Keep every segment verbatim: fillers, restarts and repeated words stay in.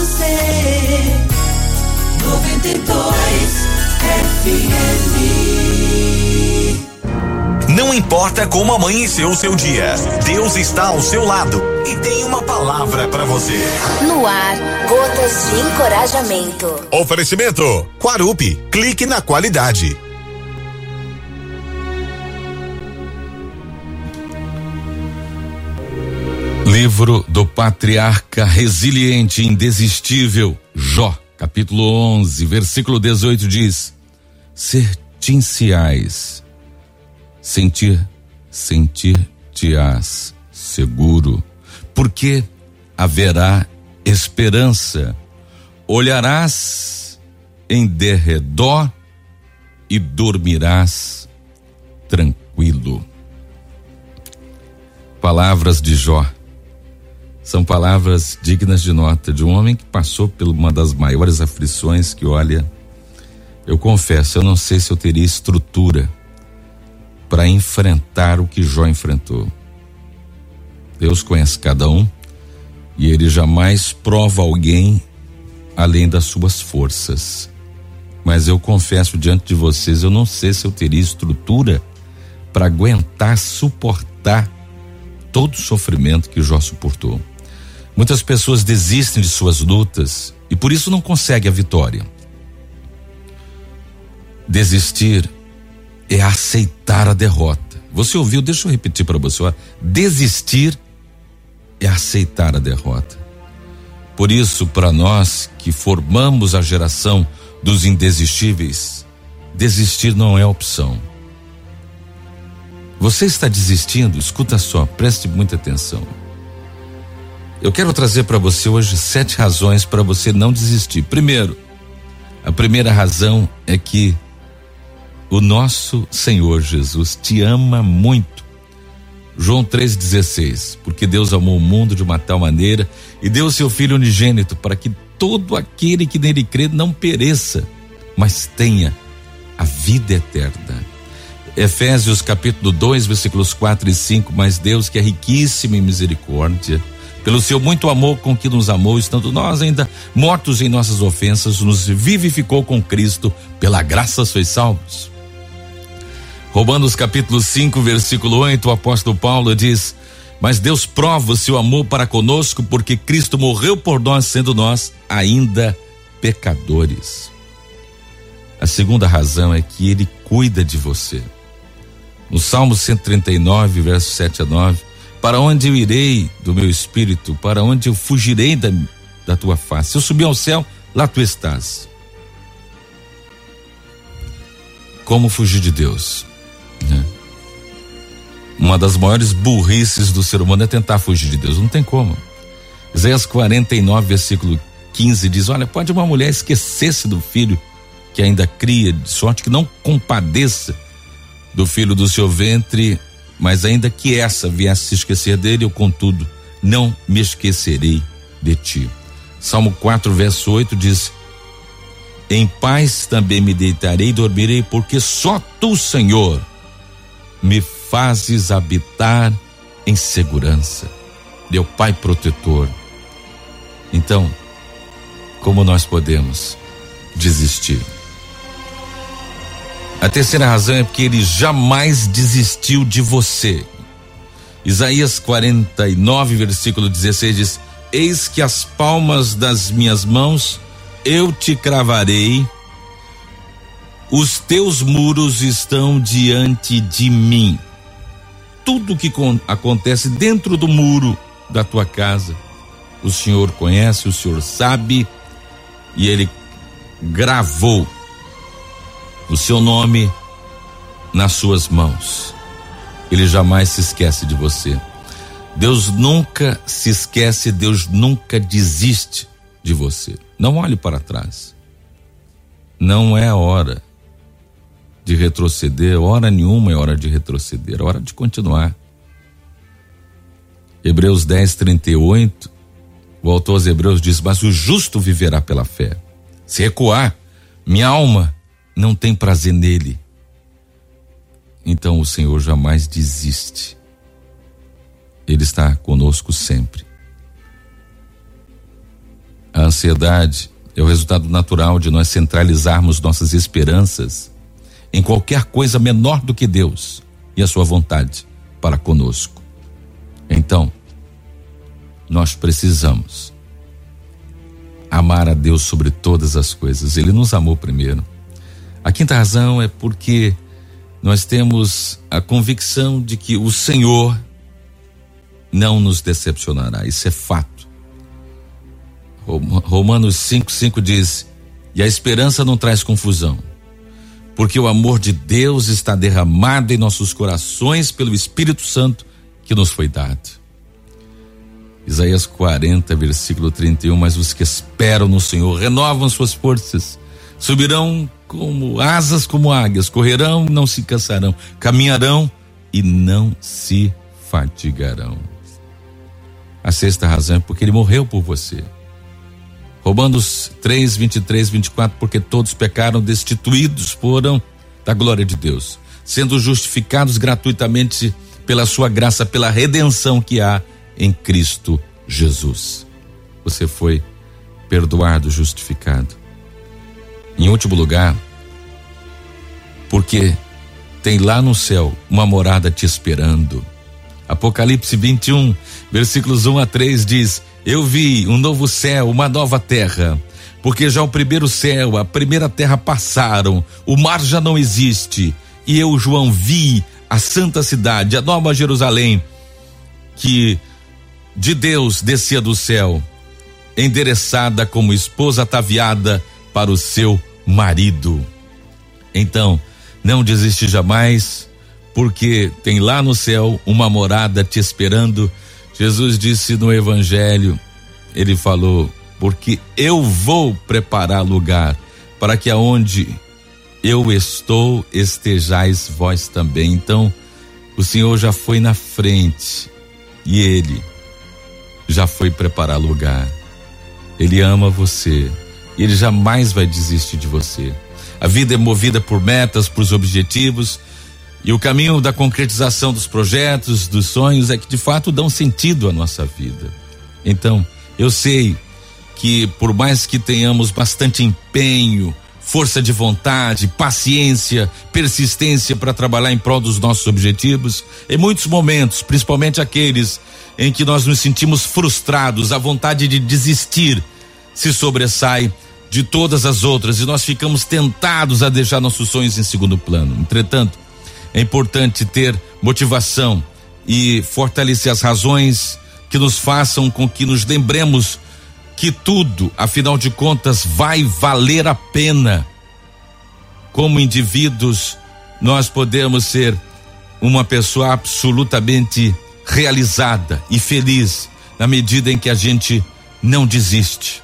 você. noventa e dois F M. Não importa como amanheceu o seu dia, Deus está ao seu lado e tem uma palavra para você. No ar, gotas de encorajamento. Oferecimento Quarupi, clique na qualidade. Livro do patriarca resiliente e indesistível Jó, capítulo onze, versículo dezoito diz: Certin-se-ás, sentir, sentir-te-ás seguro, porque haverá esperança. Olharás em derredor e dormirás tranquilo. Palavras de Jó são palavras dignas de nota de um homem que passou por uma das maiores aflições que, olha, eu confesso, eu não sei se eu teria estrutura para enfrentar o que Jó enfrentou. Deus conhece cada um e ele jamais prova alguém além das suas forças. Mas eu confesso diante de vocês, eu não sei se eu teria estrutura para aguentar, suportar todo o sofrimento que Jó suportou. Muitas pessoas desistem de suas lutas e por isso não conseguem a vitória. Desistir é aceitar a derrota. Você ouviu? Deixa eu repetir para você. Ó. Desistir é aceitar a derrota. Por isso, para nós que formamos a geração dos indesistíveis, desistir não é opção. Você está desistindo? Escuta só, preste muita atenção. Eu quero trazer para você hoje sete razões para você não desistir. Primeiro, a primeira razão é que o nosso Senhor Jesus te ama muito. João três dezesseis, porque Deus amou o mundo de uma tal maneira e deu seu Filho unigênito para que todo aquele que nele crê não pereça, mas tenha a vida eterna. Efésios capítulo dois, versículos quatro e cinco, mas Deus, que é riquíssimo em misericórdia, pelo seu muito amor com que nos amou, estando nós ainda mortos em nossas ofensas, nos vivificou com Cristo, pela graça sois salvos. Romanos capítulo cinco, versículo oito, o apóstolo Paulo diz: mas Deus prova o seu amor para conosco, porque Cristo morreu por nós, sendo nós ainda pecadores. A segunda razão é que ele cuida de você. No Salmo cento e trinta e nove, versos sete a nove, para onde eu irei do meu espírito, para onde eu fugirei da, da tua face? Se eu subir ao céu, lá tu estás. Como fugir de Deus? Né? Uma das maiores burrices do ser humano é tentar fugir de Deus, não tem como. Isaías quarenta e nove, versículo quinze diz: olha, pode uma mulher esquecer-se do filho que ainda cria, de sorte que não compadeça do filho do seu ventre, mas ainda que essa viesse se esquecer dele, eu contudo não me esquecerei de ti. Salmo quatro, verso oito diz: em paz também me deitarei e dormirei, porque só tu, Senhor, me fazes habitar em segurança, meu Pai protetor. Então, como nós podemos desistir? A terceira razão é porque ele jamais desistiu de você. Isaías quarenta e nove, versículo dezesseis diz: eis que as palmas das minhas mãos eu te cravarei, os teus muros estão diante de mim. Tudo que con- acontece dentro do muro da tua casa, o Senhor conhece, o Senhor sabe, e ele gravou o seu nome nas suas mãos. Ele jamais se esquece de você. Deus nunca se esquece, Deus nunca desiste de você. Não olhe para trás. Não é a hora de retroceder, hora nenhuma é hora de retroceder, é hora de continuar. Hebreus dez, trinta e oito, o autor aos Hebreus diz: mas o justo viverá pela fé. Se recuar, minha alma não tem prazer nele. Então o Senhor jamais desiste. Ele está conosco sempre. A ansiedade é o resultado natural de nós centralizarmos nossas esperanças em qualquer coisa menor do que Deus e a sua vontade para conosco. Então, nós precisamos amar a Deus sobre todas as coisas. Ele nos amou primeiro. A quinta razão é porque nós temos a convicção de que o Senhor não nos decepcionará. Isso é fato. Romanos cinco, cinco diz: e a esperança não traz confusão, porque o amor de Deus está derramado em nossos corações pelo Espírito Santo que nos foi dado. Isaías quarenta, versículo trinta e um: mas os que esperam no Senhor renovam suas forças, subirão como asas como águias, correrão e não se cansarão, caminharão e não se fatigarão. A sexta razão é porque ele morreu por você. Romanos três, vinte e três, vinte e quatro: porque todos pecaram, destituídos foram da glória de Deus, sendo justificados gratuitamente pela sua graça, pela redenção que há em Cristo Jesus. Você foi perdoado, justificado. Em último lugar, porque tem lá no céu uma morada te esperando. Apocalipse vinte e um, versículos um a três diz: eu vi um novo céu, uma nova terra, porque já o primeiro céu, a primeira terra passaram, o mar já não existe, e eu, João, vi a santa cidade, a nova Jerusalém, que de Deus descia do céu, endereçada como esposa ataviada para o seu marido. Então, não desiste jamais, porque tem lá no céu uma morada te esperando. Jesus disse no Evangelho, ele falou: porque eu vou preparar lugar para que aonde eu estou estejais vós também. Então, o Senhor já foi na frente e ele já foi preparar lugar. Ele ama você e ele jamais vai desistir de você. A vida é movida por metas, por objetivos, e o caminho da concretização dos projetos, dos sonhos é que de fato dão sentido à nossa vida. Então, eu sei que por mais que tenhamos bastante empenho, força de vontade, paciência, persistência para trabalhar em prol dos nossos objetivos, em muitos momentos, principalmente aqueles em que nós nos sentimos frustrados, a vontade de desistir se sobressai de todas as outras e nós ficamos tentados a deixar nossos sonhos em segundo plano. Entretanto, é importante ter motivação e fortalecer as razões que nos façam com que nos lembremos que tudo, afinal de contas, vai valer a pena. Como indivíduos, nós podemos ser uma pessoa absolutamente realizada e feliz na medida em que a gente não desiste.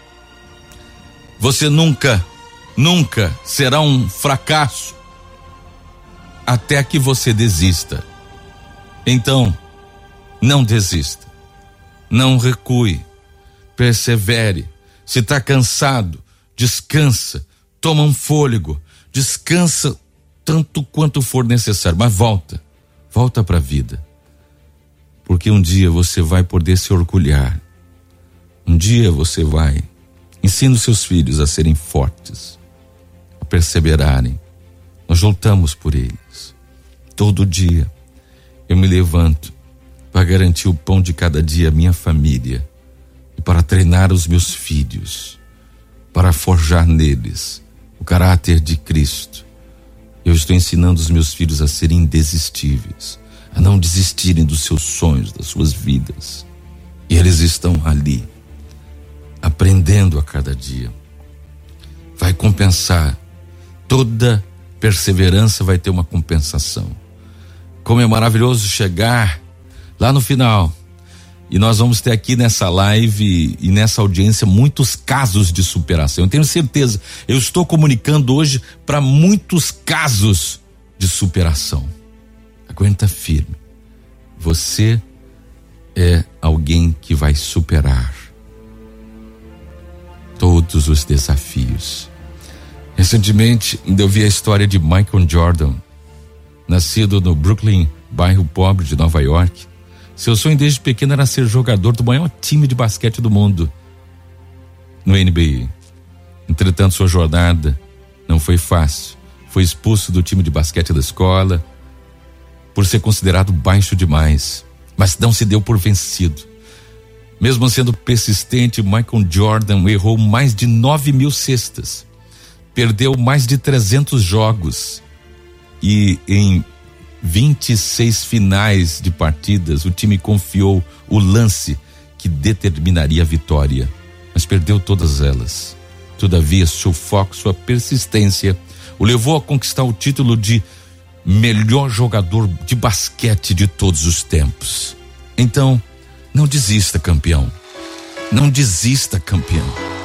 Você nunca, nunca será um fracasso até que você desista. Então, não desista, não recue, persevere. Se está cansado, descansa, toma um fôlego, descansa tanto quanto for necessário, mas volta, volta para a vida, porque um dia você vai poder se orgulhar, um dia você vai. Ensina os seus filhos a serem fortes, a perseverarem. Nós lutamos por eles. Todo dia eu me levanto para garantir o pão de cada dia à minha família e para treinar os meus filhos, para forjar neles o caráter de Cristo. Eu estou ensinando os meus filhos a serem indesistíveis, a não desistirem dos seus sonhos, das suas vidas. E eles estão ali, aprendendo a cada dia. Vai compensar. Toda perseverança vai ter uma compensação. Como é maravilhoso chegar lá no final. E nós vamos ter aqui nessa live e nessa audiência muitos casos de superação. Eu tenho certeza, eu estou comunicando hoje para muitos casos de superação. Aguenta firme. Você é alguém que vai superar todos os desafios. Recentemente eu vi a história de Michael Jordan, nascido no Brooklyn, bairro pobre de Nova York. Seu sonho desde pequeno era ser jogador do maior time de basquete do mundo. no N B A. Entretanto, sua jornada não foi fácil. Foi expulso do time de basquete da escola por ser considerado baixo demais, mas não se deu por vencido. Mesmo sendo persistente, Michael Jordan errou mais de nove mil cestas, perdeu mais de trezentos jogos e em vinte e seis finais de partidas o time confiou o lance que determinaria a vitória, mas perdeu todas elas. Todavia, seu foco, sua persistência o levou a conquistar o título de melhor jogador de basquete de todos os tempos. Então, não desista, campeão. Não desista, campeão.